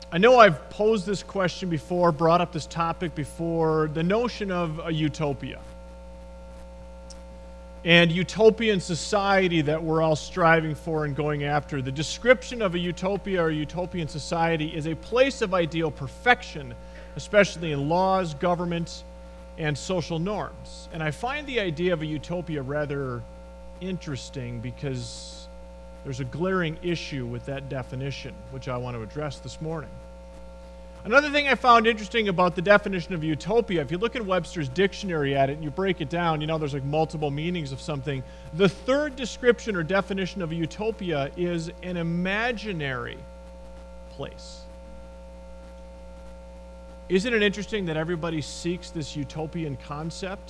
I know I've posed this question before, brought up this topic before, the notion of a utopia. And utopian society that we're all striving for and going after. The description of a utopia or utopian society is a place of ideal perfection, especially in laws, government, and social norms. And I find the idea of a utopia rather interesting because there's a glaring issue with that definition, which I want to address this morning. Another thing I found interesting about the definition of utopia, if you look in Webster's dictionary at it and you break it down, there's like multiple meanings of something. The third description or definition of a utopia is an imaginary place. Isn't it interesting that everybody seeks this utopian concept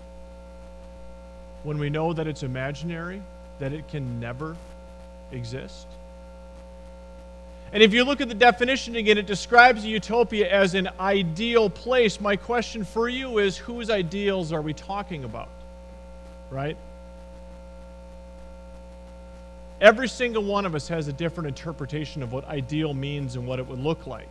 when we know that it's imaginary, that it can never exist? And if you look at the definition again, it describes a utopia as an ideal place. My question for you is, whose ideals are we talking about? Right? Every single one of us has a different interpretation of what ideal means and what it would look like.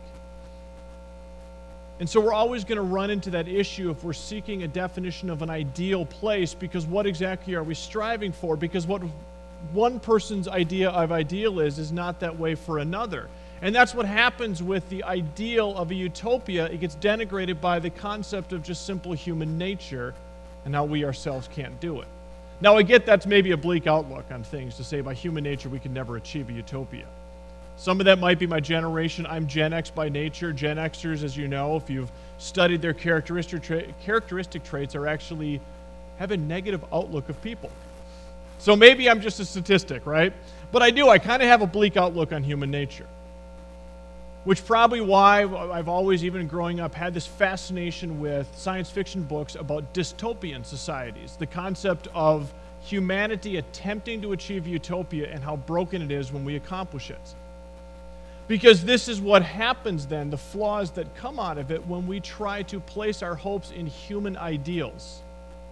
And so we're always going to run into that issue if we're seeking a definition of an ideal place, because what exactly are we striving for? Because what one person's idea of ideal is not that way for another. And that's what happens with the ideal of a utopia. It gets denigrated by the concept of just simple human nature and how we ourselves can't do it. Now, I get that's maybe a bleak outlook on things to say by human nature we can never achieve a utopia. Some of that might be my generation. I'm Gen X by nature. Gen Xers, as you know, if you've studied their characteristic traits, are actually have a negative outlook of people. So maybe I'm just a statistic, right? But I kind of have a bleak outlook on human nature. Which probably why I've always, even growing up, had this fascination with science fiction books about dystopian societies. The concept of humanity attempting to achieve utopia and how broken it is when we accomplish it. Because this is what happens then, the flaws that come out of it when we try to place our hopes in human ideals.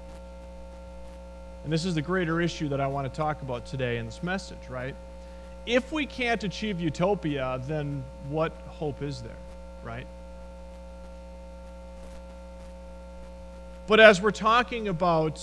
And this is the greater issue that I want to talk about today in this message, right? If we can't achieve utopia, then what hope is there, right? But as we're talking about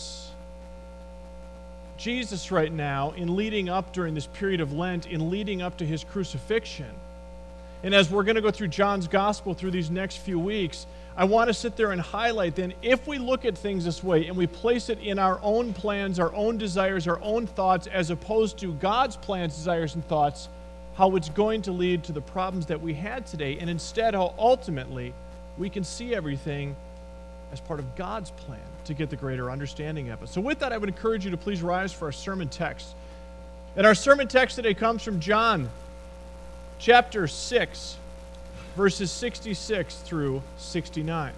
Jesus right now, in leading up during this period of Lent, in leading up to his crucifixion, and as we're going to go through John's Gospel through these next few weeks, I want to sit there and highlight then, if we look at things this way and we place it in our own plans, our own desires, our own thoughts, as opposed to God's plans, desires, and thoughts, how it's going to lead to the problems that we had today, and instead how ultimately we can see everything as part of God's plan to get the greater understanding of it. So with that, I would encourage you to please rise for our sermon text. And our sermon text today comes from John chapter 6, verses 66 through 69.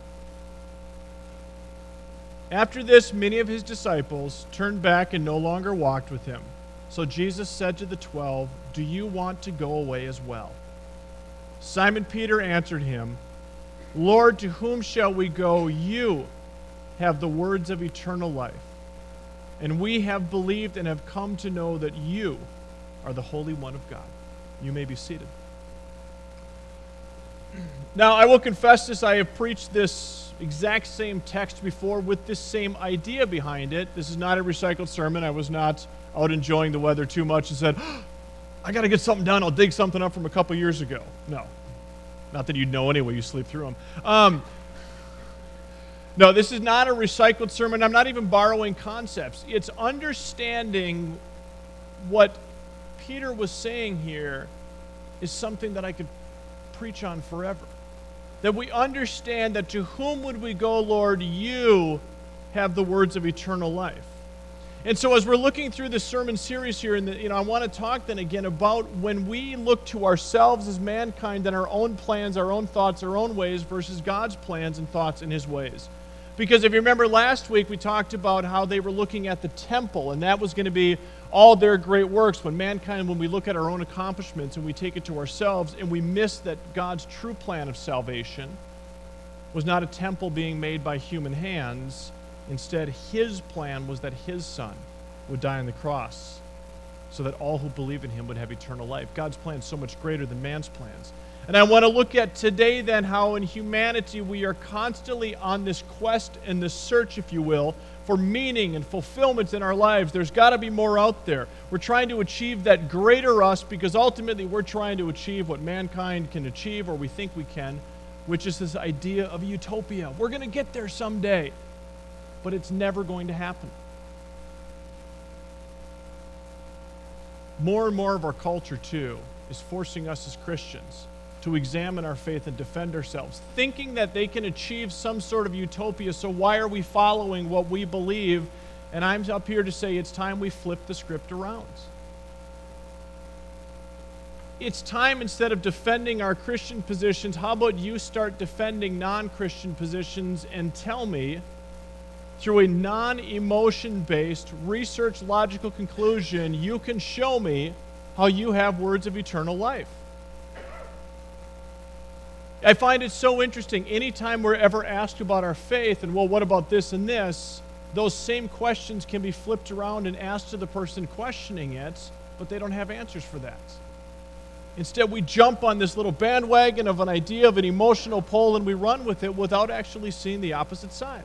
After this, many of his disciples turned back and no longer walked with him. So Jesus said to the 12, "Do you want to go away as well?" Simon Peter answered him, "Lord, to whom shall we go? You have the words of eternal life. And we have believed and have come to know that you are the Holy One of God." You may be seated. Now, I will confess this, I have preached this exact same text before with this same idea behind it. This is not a recycled sermon. I was not out enjoying the weather too much and said, I got to get something done. I'll dig something up from a couple years ago. No. Not that you'd know anyway. You sleep through them. No, this is not a recycled sermon. I'm not even borrowing concepts. It's understanding what Peter was saying here is something that I could preach on forever. That we understand that to whom would we go, Lord? You have the words of eternal life. And so as we're looking through this sermon series here, I want to talk then again about when we look to ourselves as mankind and our own plans, our own thoughts, our own ways versus God's plans and thoughts and his ways. Because if you remember last week, we talked about how they were looking at the temple, and that was going to be all their great works. When we look at our own accomplishments and we take it to ourselves, and we miss that God's true plan of salvation was not a temple being made by human hands. Instead, his plan was that his son would die on the cross so that all who believe in him would have eternal life. God's plan is so much greater than man's plans. And I want to look at today then how in humanity we are constantly on this quest and this search, if you will, for meaning and fulfillment in our lives. There's got to be more out there. We're trying to achieve that greater us because ultimately we're trying to achieve what mankind can achieve, or we think we can, which is this idea of a utopia. We're going to get there someday, but it's never going to happen. More and more of our culture, too, is forcing us as Christians to examine our faith and defend ourselves, thinking that they can achieve some sort of utopia, so why are we following what we believe? And I'm up here to say it's time we flip the script around. It's time, instead of defending our Christian positions, how about you start defending non-Christian positions and tell me, through a non-emotion-based, research logical conclusion, you can show me how you have words of eternal life. I find it so interesting. Anytime we're ever asked about our faith and, well, what about this and this, those same questions can be flipped around and asked to the person questioning it, but they don't have answers for that. Instead, we jump on this little bandwagon of an idea of an emotional pull and we run with it without actually seeing the opposite side.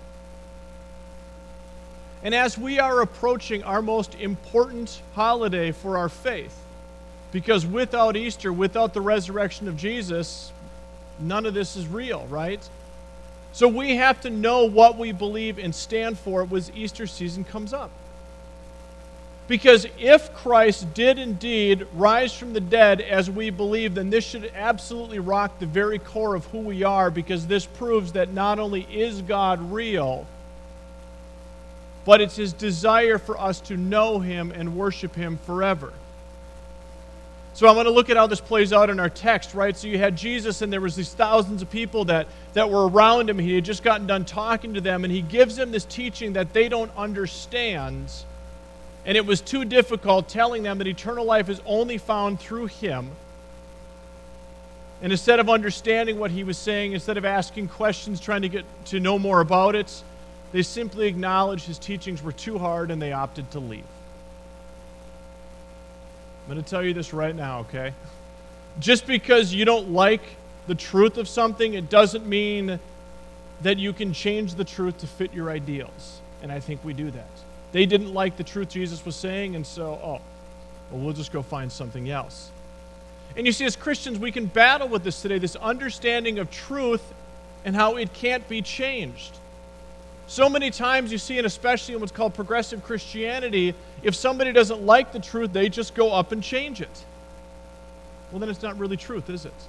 And as we are approaching our most important holiday for our faith, because without Easter, without the resurrection of Jesus, none of this is real, right? So we have to know what we believe and stand for as Easter season comes up. Because if Christ did indeed rise from the dead as we believe, then this should absolutely rock the very core of who we are, because this proves that not only is God real, but it's His desire for us to know Him and worship Him forever. So I want to look at how this plays out in our text, right? So you had Jesus, and there was these thousands of people that were around Him. He had just gotten done talking to them, and He gives them this teaching that they don't understand. And it was too difficult, telling them that eternal life is only found through Him. And instead of understanding what He was saying, instead of asking questions, trying to get to know more about it, they simply acknowledged His teachings were too hard, and they opted to leave. I'm going to tell you this right now, okay? Just because you don't like the truth of something, it doesn't mean that you can change the truth to fit your ideals. And I think we do that. They didn't like the truth Jesus was saying, and so, we'll just go find something else. And you see, as Christians, we can battle with this today, this understanding of truth and how it can't be changed. So many times you see, and especially in what's called progressive Christianity, if somebody doesn't like the truth, they just go up and change it. Well, then it's not really truth, is it?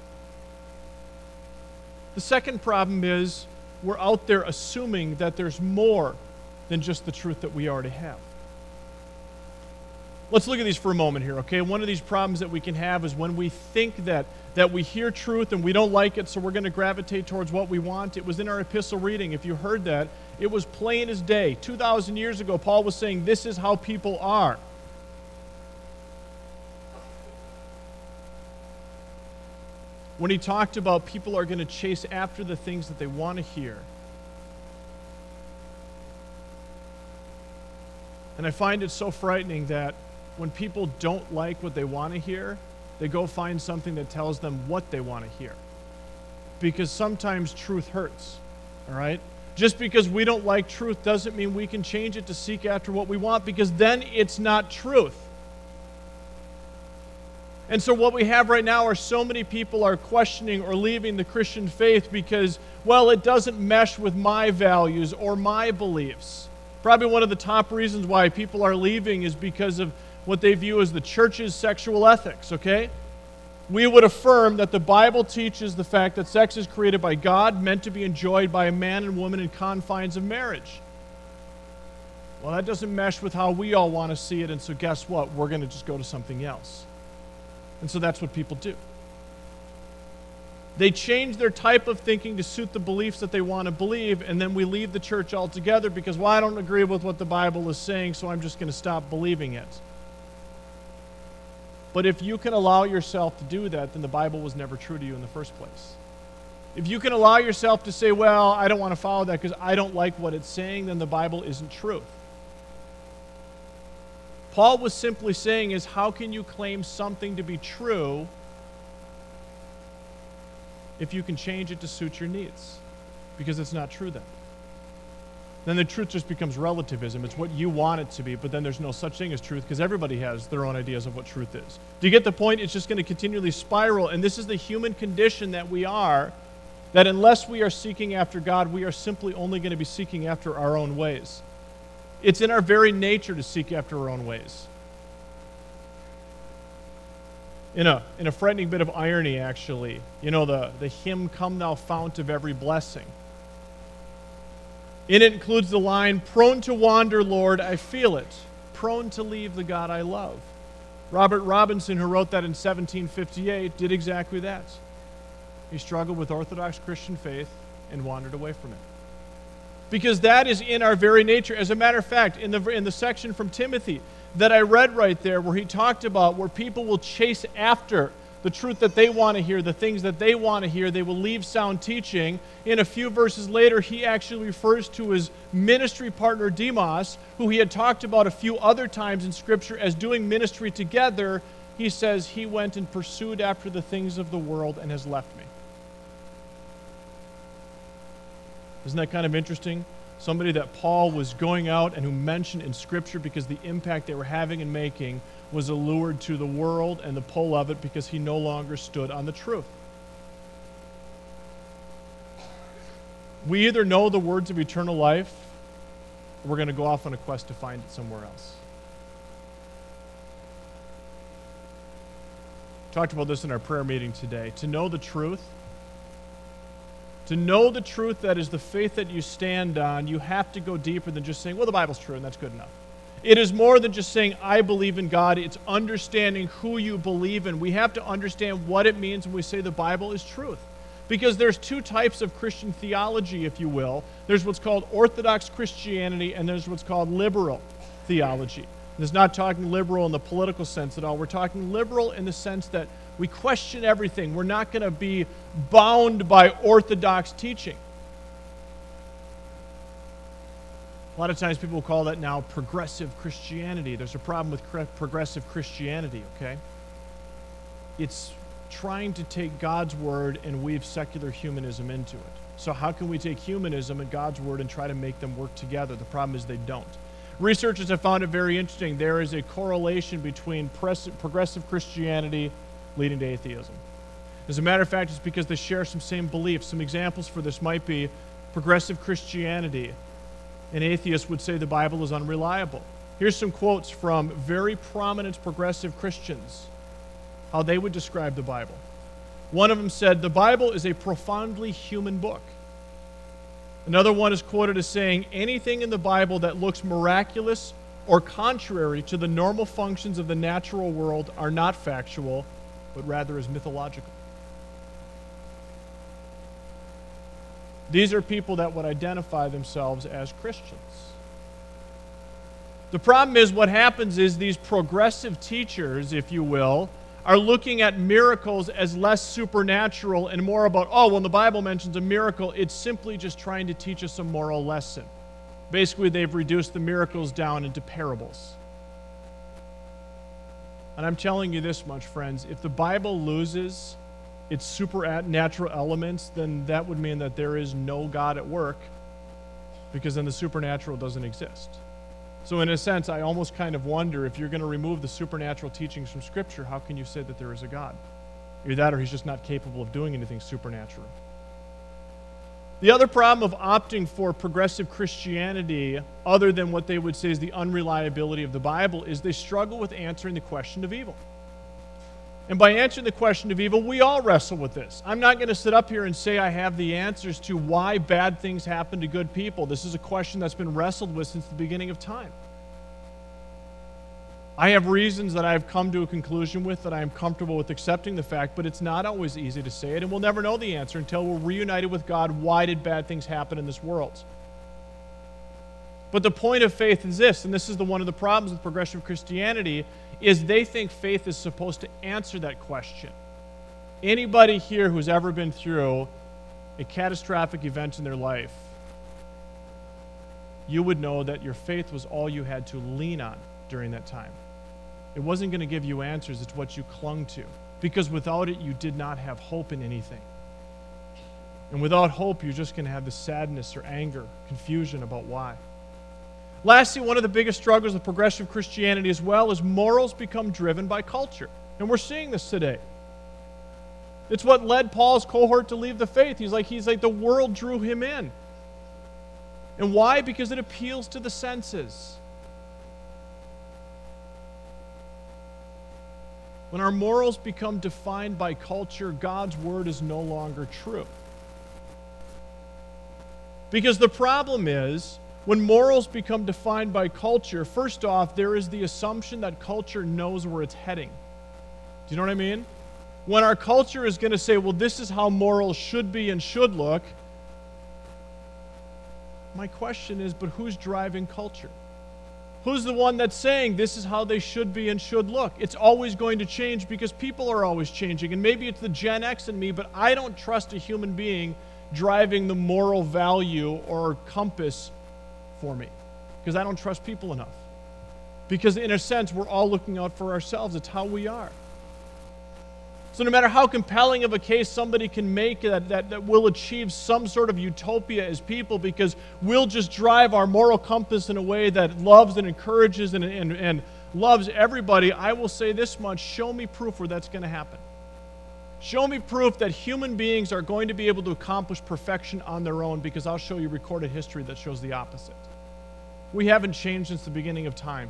The second problem is we're out there assuming that there's more than just the truth that we already have. Let's look at these for a moment here, okay? One of these problems that we can have is when we think that we hear truth and we don't like it, so we're going to gravitate towards what we want. It was in our epistle reading. If you heard that, it was plain as day. 2,000 years ago, Paul was saying, this is how people are. When he talked about people are going to chase after the things that they want to hear. And I find it so frightening that when people don't like what they want to hear, they go find something that tells them what they want to hear. Because sometimes truth hurts, all right? Just because we don't like truth doesn't mean we can change it to seek after what we want, because then it's not truth. And so what we have right now are so many people are questioning or leaving the Christian faith because, well, it doesn't mesh with my values or my beliefs. Probably one of the top reasons why people are leaving is because of what they view as the church's sexual ethics, okay? We would affirm that the Bible teaches the fact that sex is created by God, meant to be enjoyed by a man and woman in confines of marriage. Well, that doesn't mesh with how we all want to see it, and so guess what? We're going to just go to something else. And so that's what people do. They change their type of thinking to suit the beliefs that they want to believe, and then we leave the church altogether because, well, I don't agree with what the Bible is saying, so I'm just going to stop believing it. But if you can allow yourself to do that, then the Bible was never true to you in the first place. If you can allow yourself to say, well, I don't want to follow that because I don't like what it's saying, then the Bible isn't truth. Paul was simply saying is, how can you claim something to be true if you can change it to suit your needs, because it's not true then. Then the truth just becomes relativism. It's what you want it to be, but then there's no such thing as truth because everybody has their own ideas of what truth is. Do you get the point? It's just going to continually spiral, and this is the human condition that we are, that unless we are seeking after God, we are simply only going to be seeking after our own ways. It's in our very nature to seek after our own ways. In a frightening bit of irony, actually, you know, the hymn, "Come Thou Fount of Every Blessing." And it includes the line, "Prone to wander, Lord, I feel it. Prone to leave the God I love." Robert Robinson, who wrote that in 1758, did exactly that. He struggled with Orthodox Christian faith and wandered away from it. Because that is in our very nature. As a matter of fact, in the section from Timothy that I read right there, where he talked about where people will chase after the truth that they want to hear, the things that they want to hear, they will leave sound teaching. In a few verses later, he actually refers to his ministry partner Demas, who he had talked about a few other times in Scripture as doing ministry together. He says, he went and pursued after the things of the world and has left me. Isn't that kind of interesting? Somebody that Paul was going out and who mentioned in Scripture because the impact they were having and making was allured to the world and the pull of it because he no longer stood on the truth. We either know the words of eternal life, or we're going to go off on a quest to find it somewhere else. Talked about this in our prayer meeting today. To know the truth that is the faith that you stand on, you have to go deeper than just saying, well, the Bible's true and that's good enough. It is more than just saying, I believe in God. It's understanding who you believe in. We have to understand what it means when we say the Bible is truth. Because there's two types of Christian theology, if you will. There's what's called Orthodox Christianity, and there's what's called liberal theology. And it's not talking liberal in the political sense at all. We're talking liberal in the sense that we question everything. We're not going to be bound by Orthodox teaching. A lot of times people call that now progressive Christianity. There's a problem with progressive Christianity, okay? It's trying to take God's word and weave secular humanism into it. So how can we take humanism and God's word and try to make them work together? The problem is they don't. Researchers have found it very interesting. There is a correlation between progressive Christianity leading to atheism. As a matter of fact, it's because they share some same beliefs. Some examples for this might be progressive Christianity. An atheist would say the Bible is unreliable. Here's some quotes from very prominent progressive Christians, how they would describe the Bible. One of them said, the Bible is a profoundly human book. Another one is quoted as saying, anything in the Bible that looks miraculous or contrary to the normal functions of the natural world are not factual, but rather is mythological. These are people that would identify themselves as Christians. The problem is what happens is these progressive teachers, if you will, are looking at miracles as less supernatural and more about, oh, when the Bible mentions a miracle, it's simply just trying to teach us a moral lesson. Basically, they've reduced the miracles down into parables. And I'm telling you this much, friends, if the Bible loses its supernatural elements, then that would mean that there is no God at work, because then the supernatural doesn't exist. So in a sense, I almost kind of wonder, if you're going to remove the supernatural teachings from Scripture, how can you say that there is a God? Either that or he's just not capable of doing anything supernatural. The other problem of opting for progressive Christianity, other than what they would say is the unreliability of the Bible, is they struggle with answering the question of evil. And by answering the question of evil, we all wrestle with this. I'm not going to sit up here and say I have the answers to why bad things happen to good people. This is a question that's been wrestled with since the beginning of time. I have reasons that I've come to a conclusion with that I am comfortable with accepting the fact, but it's not always easy to say it, and we'll never know the answer until we're reunited with God. Why did bad things happen in this world? But the point of faith is this, and this is one of the problems with progressive Christianity, is they think faith is supposed to answer that question. Anybody here who's ever been through a catastrophic event in their life, you would know that your faith was all you had to lean on during that time. It wasn't going to give you answers, it's what you clung to. Because without it, you did not have hope in anything. And without hope, you're just going to have the sadness or anger, confusion about why. Lastly, one of the biggest struggles of progressive Christianity as well is morals become driven by culture. And we're seeing this today. It's what led Paul's cohort to leave the faith. He's like the world drew him in. And why? Because it appeals to the senses. When our morals become defined by culture, God's word is no longer true. Because the problem is, when morals become defined by culture, first off, there is the assumption that culture knows where it's heading. Do you know what I mean? When our culture is going to say, well, this is how morals should be and should look, my question is, but who's driving culture? Who's the one that's saying this is how they should be and should look? It's always going to change because people are always changing. And maybe it's the Gen X in me, but I don't trust a human being driving the moral value or compass for me because I don't trust people enough. Because in a sense, we're all looking out for ourselves. It's how we are. So no matter how compelling of a case somebody can make that will achieve some sort of utopia as people because we'll just drive our moral compass in a way that loves and encourages and loves everybody, I will say this much, show me proof where that's going to happen. Show me proof that human beings are going to be able to accomplish perfection on their own because I'll show you recorded history that shows the opposite. We haven't changed since the beginning of time.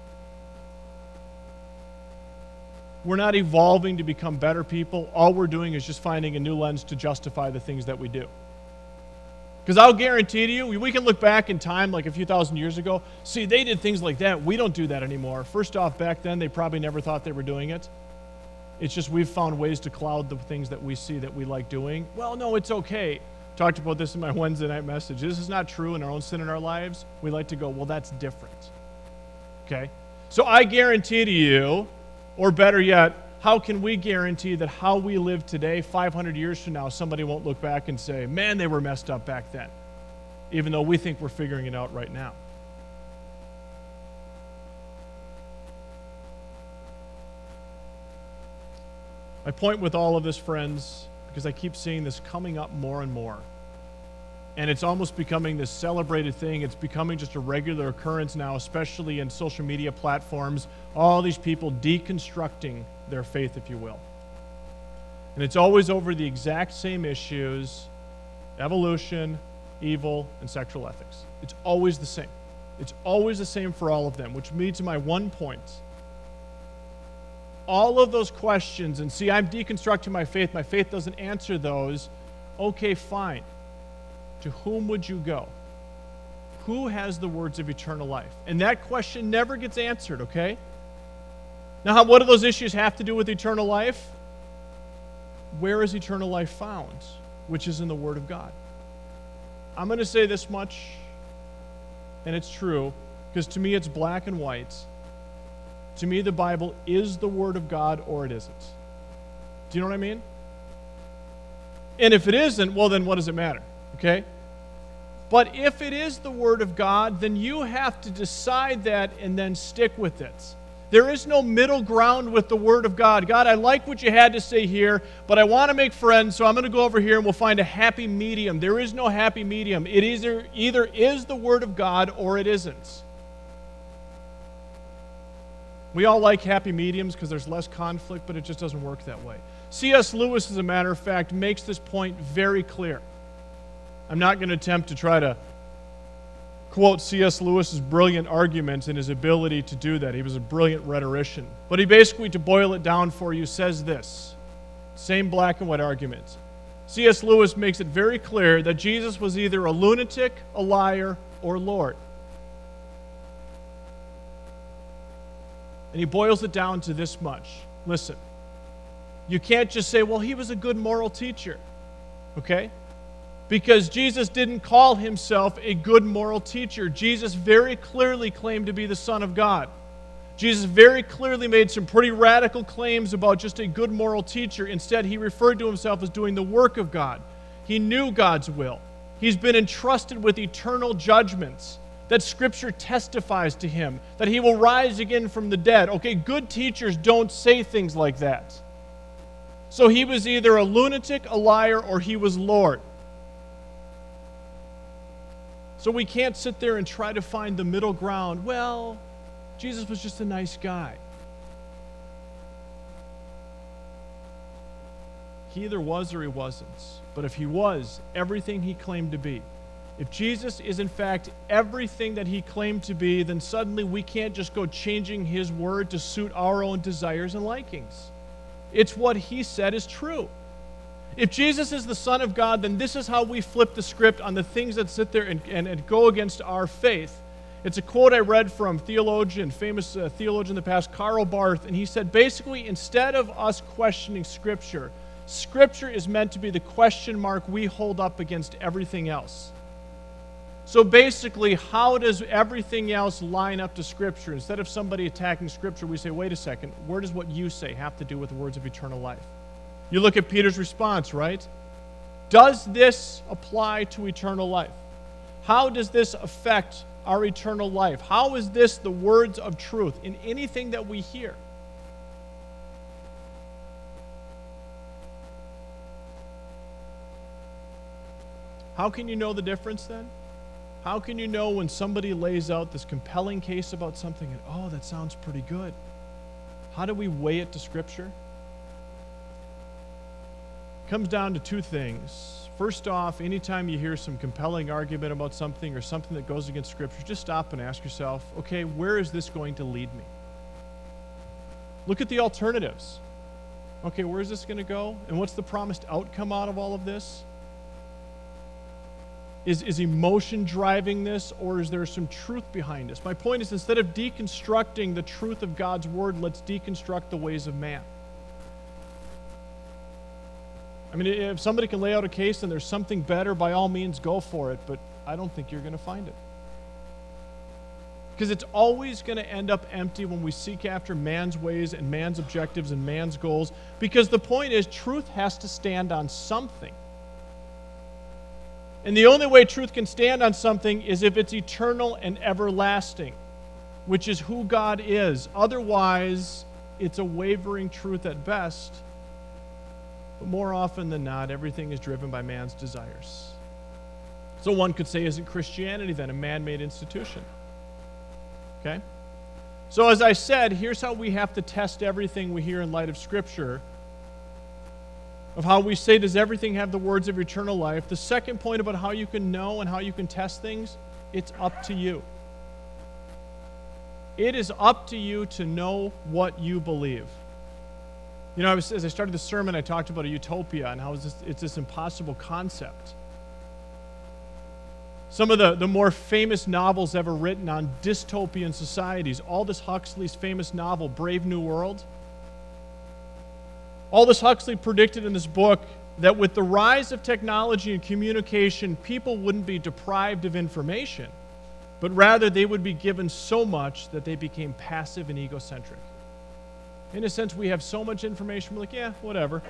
We're not evolving to become better people. All we're doing is just finding a new lens to justify the things that we do. Because I'll guarantee to you, we can look back in time like a few thousand years ago. See, they did things like that. We don't do that anymore. First off, back then, they probably never thought they were doing it. It's just we've found ways to cloud the things that we see that we like doing. Well, no, it's okay. Talked about this in my Wednesday night message. This is not true in our own sin in our lives. We like to go, well, that's different. Okay? So I guarantee to you, or better yet, how can we guarantee that how we live today, 500 years from now, somebody won't look back and say, man, they were messed up back then, even though we think we're figuring it out right now. My point with all of this, friends, because I keep seeing this coming up more and more, and it's almost becoming this celebrated thing. It's becoming just a regular occurrence now, especially in social media platforms. All these people deconstructing their faith, if you will. And it's always over the exact same issues: evolution, evil, and sexual ethics. It's always the same. It's always the same for all of them, which leads to my one point. All of those questions, and see, I'm deconstructing my faith doesn't answer those. Okay, fine. To whom would you go? Who has the words of eternal life? And that question never gets answered, okay? Now, what do those issues have to do with eternal life? Where is eternal life found? Which is in the Word of God. I'm going to say this much, and it's true, because to me it's black and white. To me, the Bible is the Word of God or it isn't. Do you know what I mean? And if it isn't, well, then what does it matter? Okay? But if it is the Word of God, then you have to decide that and then stick with it. There is no middle ground with the Word of God. God, I like what you had to say here, but I want to make friends, so I'm going to go over here and we'll find a happy medium. There is no happy medium. It either is the Word of God or it isn't. We all like happy mediums because there's less conflict, but it just doesn't work that way. C.S. Lewis, as a matter of fact, makes this point very clear. I'm not going to attempt to try to quote C.S. Lewis's brilliant arguments and his ability to do that. He was a brilliant rhetorician. But he basically, to boil it down for you, says this. Same black and white argument. C.S. Lewis makes it very clear that Jesus was either a lunatic, a liar, or Lord. And he boils it down to this much. Listen, you can't just say, well, he was a good moral teacher. Okay? Because Jesus didn't call himself a good moral teacher. Jesus very clearly claimed to be the Son of God. Jesus very clearly made some pretty radical claims about just a good moral teacher. Instead, he referred to himself as doing the work of God. He knew God's will. He's been entrusted with eternal judgments that Scripture testifies to him, that he will rise again from the dead. Okay, good teachers don't say things like that. So he was either a lunatic, a liar, or he was Lord. So we can't sit there and try to find the middle ground. Well, Jesus was just a nice guy. He either was or he wasn't. But if he was everything he claimed to be, if Jesus is in fact everything that he claimed to be, then suddenly we can't just go changing his word to suit our own desires and likings. It's what he said is true. If Jesus is the Son of God, then this is how we flip the script on the things that sit there and go against our faith. It's a quote I read from famous theologian in the past, Karl Barth, and he said, basically, instead of us questioning Scripture, Scripture is meant to be the question mark we hold up against everything else. So basically, how does everything else line up to Scripture? Instead of somebody attacking Scripture, we say, wait a second, where does what you say have to do with the words of eternal life? You look at Peter's response, right? Does this apply to eternal life? How does this affect our eternal life? How is this the words of truth in anything that we hear? How can you know the difference then? How can you know when somebody lays out this compelling case about something and, oh, that sounds pretty good? How do we weigh it to Scripture? It comes down to two things. First off, anytime you hear some compelling argument about something or something that goes against Scripture, just stop and ask yourself, okay, where is this going to lead me? Look at the alternatives. Okay, where is this going to go? And what's the promised outcome out of all of this? Is emotion driving this, or is there some truth behind this? My point is, instead of deconstructing the truth of God's Word, let's deconstruct the ways of man. I mean, if somebody can lay out a case and there's something better, by all means, go for it, but I don't think you're going to find it. Because it's always going to end up empty when we seek after man's ways and man's objectives and man's goals, because the point is, truth has to stand on something. And the only way truth can stand on something is if it's eternal and everlasting, which is who God is. Otherwise, it's a wavering truth at best. But more often than not, everything is driven by man's desires. So one could say, isn't Christianity then a man-made institution? Okay? So as I said, here's how we have to test everything we hear in light of Scripture, of how we say, does everything have the words of eternal life? The second point about how you can know and how you can test things, it's up to you. It is up to you to know what you believe. You know, as I started the sermon, I talked about a utopia and how it's this impossible concept. Some of the more famous novels ever written on dystopian societies, Aldous Huxley's famous novel, Brave New World. Aldous Huxley predicted in this book that with the rise of technology and communication, people wouldn't be deprived of information, but rather they would be given so much that they became passive and egocentric. In a sense, we have so much information, we're like, yeah, whatever.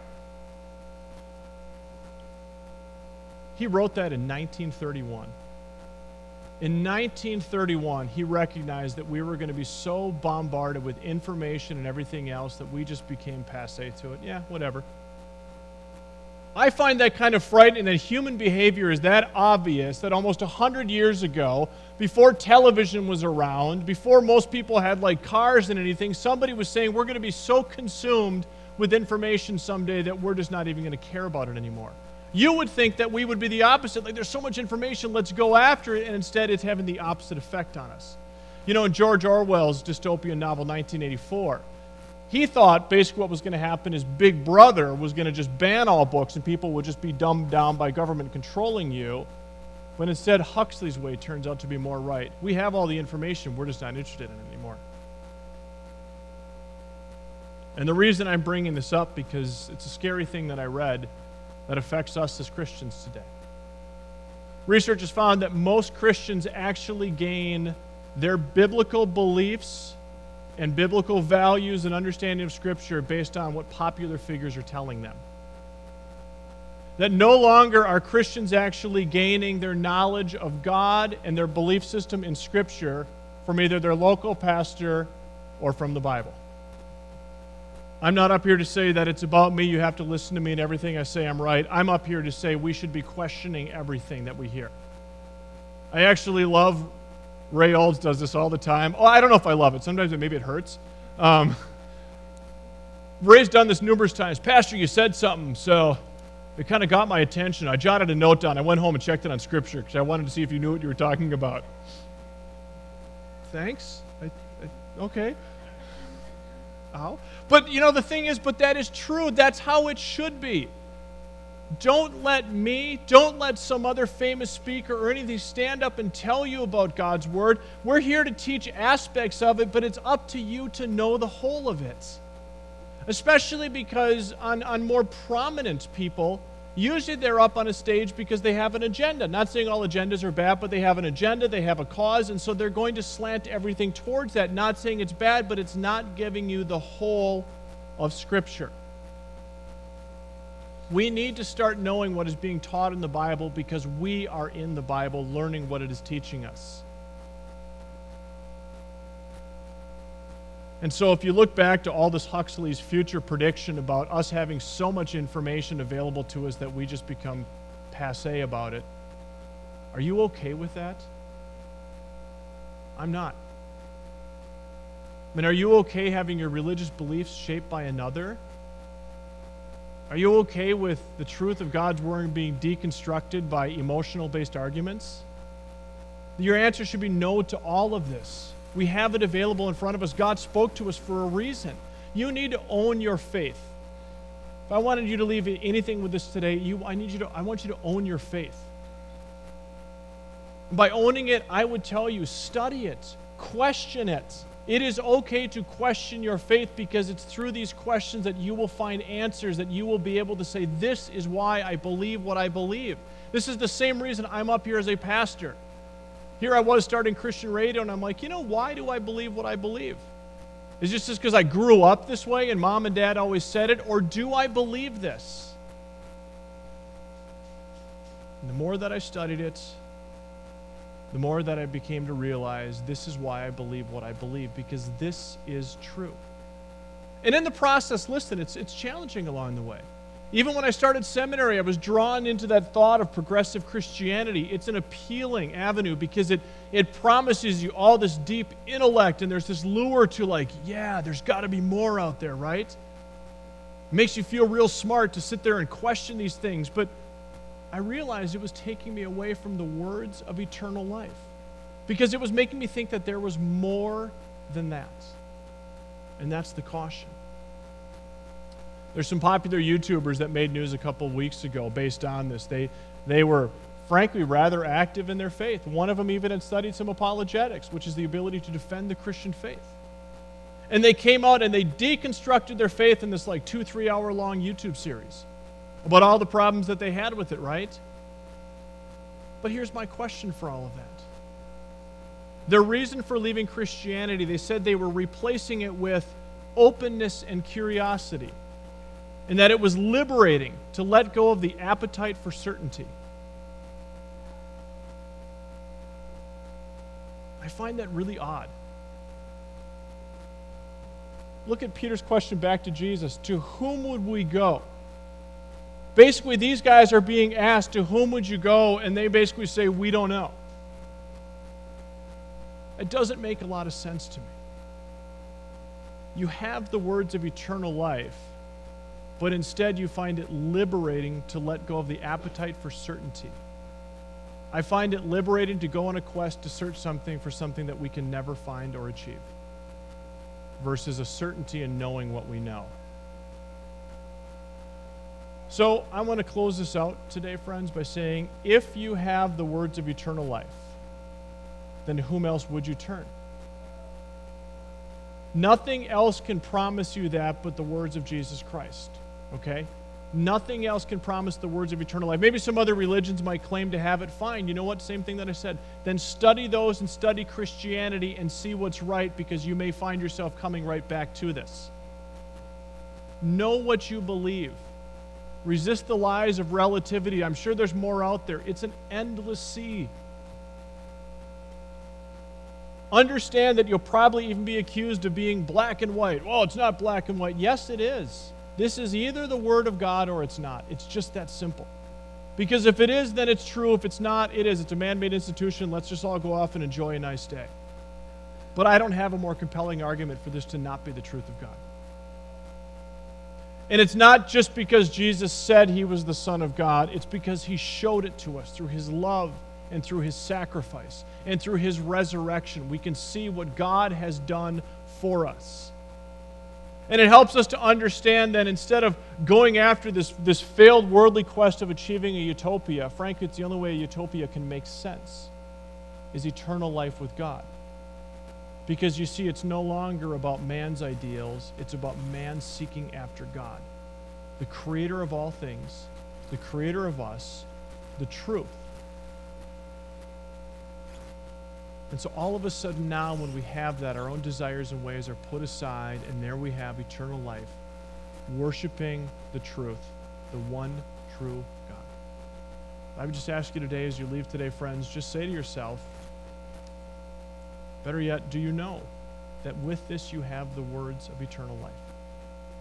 He wrote that in 1931. In 1931, he recognized that we were going to be so bombarded with information and everything else that we just became passé to it. Yeah, whatever. I find that kind of frightening that human behavior is that obvious that almost 100 years ago, before television was around, before most people had like cars and anything, somebody was saying we're going to be so consumed with information someday that we're just not even going to care about it anymore. You would think that we would be the opposite. Like, there's so much information, let's go after it, and instead it's having the opposite effect on us. You know, in George Orwell's dystopian novel, 1984, he thought basically what was going to happen is Big Brother was going to just ban all books and people would just be dumbed down by government controlling you. But instead, Huxley's way turns out to be more right. We have all the information, we're just not interested in it anymore. And the reason I'm bringing this up, because it's a scary thing that I read that affects us as Christians today. Research has found that most Christians actually gain their biblical beliefs and biblical values and understanding of Scripture based on what popular figures are telling them. That no longer are Christians actually gaining their knowledge of God and their belief system in Scripture from either their local pastor or from the Bible. I'm not up here to say that it's about me, you have to listen to me, and everything I say I'm right. I'm up here to say we should be questioning everything that we hear. I actually love, Ray Olds does this all the time. Oh, I don't know if I love it. Sometimes maybe it hurts. Ray's done this numerous times. Pastor, you said something, so it kind of got my attention. I jotted a note down. I went home and checked it on Scripture because I wanted to see if you knew what you were talking about. Thanks. Okay. Ow. But, the thing is, that is true. That's how it should be. Don't let some other famous speaker or anything stand up and tell you about God's Word. We're here to teach aspects of it, but it's up to you to know the whole of it. Especially because on more prominent people, usually they're up on a stage because they have an agenda. Not saying all agendas are bad, but they have an agenda, they have a cause, and so they're going to slant everything towards that. Not saying it's bad, but it's not giving you the whole of Scripture. We need to start knowing what is being taught in the Bible because we are in the Bible learning what it is teaching us. And so if you look back to Aldous Huxley's future prediction about us having so much information available to us that we just become passé about it, are you okay with that? I'm not. Are you okay having your religious beliefs shaped by another? Are you okay with the truth of God's Word being deconstructed by emotional-based arguments? Your answer should be no to all of this. We have it available in front of us. God spoke to us for a reason. You need to own your faith. If I wanted you to leave anything with this today, I want you to own your faith. By owning it, I would tell you, study it, question it. It is okay to question your faith because it's through these questions that you will find answers, that you will be able to say, this is why I believe what I believe. This is the same reason I'm up here as a pastor. Here I was starting Christian radio, and I'm like, why do I believe what I believe? Is it just because I grew up this way and mom and dad always said it, or do I believe this? And the more that I studied it, the more that I became to realize this is why I believe what I believe, because this is true. And in the process, listen, it's challenging along the way. Even when I started seminary, I was drawn into that thought of progressive Christianity. It's an appealing avenue because it promises you all this deep intellect, and there's this lure to there's got to be more out there, right? It makes you feel real smart to sit there and question these things, but I realized it was taking me away from the words of eternal life because it was making me think that there was more than that. And that's the caution. There's some popular YouTubers that made news a couple of weeks ago based on this. They were, frankly, rather active in their faith. One of them even had studied some apologetics, which is the ability to defend the Christian faith. And they came out and they deconstructed their faith in this 2-3 hour long YouTube series about all the problems that they had with it, right? But here's my question for all of that. Their reason for leaving Christianity, they said they were replacing it with openness and curiosity, and that it was liberating to let go of the appetite for certainty. I find that really odd. Look at Peter's question back to Jesus. To whom would we go? Basically, these guys are being asked, to whom would you go? And they basically say, we don't know. It doesn't make a lot of sense to me. You have the words of eternal life, but instead you find it liberating to let go of the appetite for certainty. I find it liberating to go on a quest to search something for something that we can never find or achieve, versus a certainty in knowing what we know. So I want to close this out today, friends, by saying, if you have the words of eternal life, then to whom else would you turn? Nothing else can promise you that but the words of Jesus Christ, okay? Nothing else can promise the words of eternal life. Maybe some other religions might claim to have it. Fine, you know what? Same thing that I said. Then study those and study Christianity and see what's right, because you may find yourself coming right back to this. Know what you believe. Resist the lies of relativity. I'm sure there's more out there. It's an endless sea. Understand that you'll probably even be accused of being black and white. Well, it's not black and white. Yes, it is. This is either the Word of God or it's not. It's just that simple. Because if it is, then it's true. If it's not, it is. It's a man-made institution. Let's just all go off and enjoy a nice day. But I don't have a more compelling argument for this to not be the truth of God. And it's not just because Jesus said he was the Son of God. It's because he showed it to us through his love and through his sacrifice and through his resurrection. We can see what God has done for us. And it helps us to understand that instead of going after this failed worldly quest of achieving a utopia, frankly, it's the only way a utopia can make sense, is eternal life with God. Because you see, it's no longer about man's ideals, it's about man seeking after God, the creator of all things, the creator of us, the truth. And so all of a sudden now, when we have that, our own desires and ways are put aside, and there we have eternal life, worshiping the truth, the one true God. I would just ask you today, as you leave today, friends, just say to yourself, better yet, do you know that with this you have the words of eternal life?